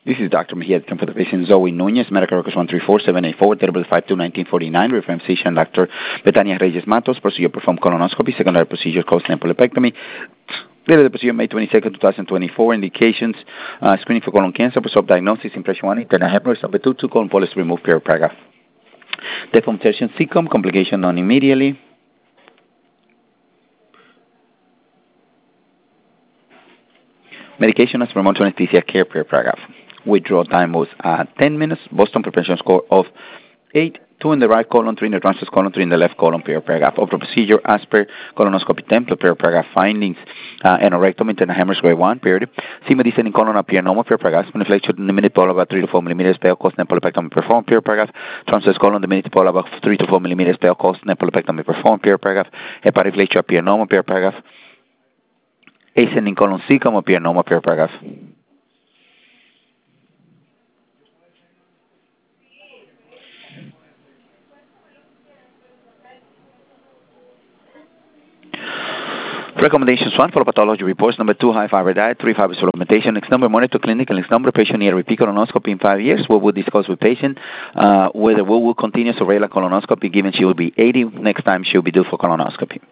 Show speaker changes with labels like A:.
A: This is Dr. Mejia for the patient Zoe Nunez, medical records 134784, date 5-2-1949, reference physician Dr. Betania Reyes Matos, procedure performed colonoscopy, secondary procedure called templepectomy. Date of the procedure May 22nd, 2024, indications, screening for colon cancer, post-op diagnosis, impression 1, internal hemorrhage, number 2 colon polyps removed, period paragraph. Deformation cecum, complication known immediately. Medication as remote anesthesia care, period paragraph. Withdrawal time was 10 minutes. Boston preparation score of 8. 2 in the right colon, 3 in the transverse colon, 3 in the left colon, period paragraph. Of the procedure as per colonoscopy template, period paragraph. Findings, anorectomy, internal hemorrhage grade 1, period. Sigma descending colon appear normal, period paragraph. Spleniflexion in the minute ball about 3 to 4 millimeters, pale cost nepolepectomy performed, period paragraph. Transverse colon, the minute ball about 3 to 4 millimeters, pale cost nepolepectomy performed, period paragraph. Hepatic flexure appear normal, period paragraph. Ascending colon cecum appear normal, period paragraph. Recommendations 1, follow pathology reports. Number 2, high fiber diet. 3, fiber supplementation. Next number, monitor clinical. Next number, patient need a repeat colonoscopy in 5 years. We will discuss with patient whether we will continue surveillance colonoscopy given she will be 80. Next time she will be due for colonoscopy.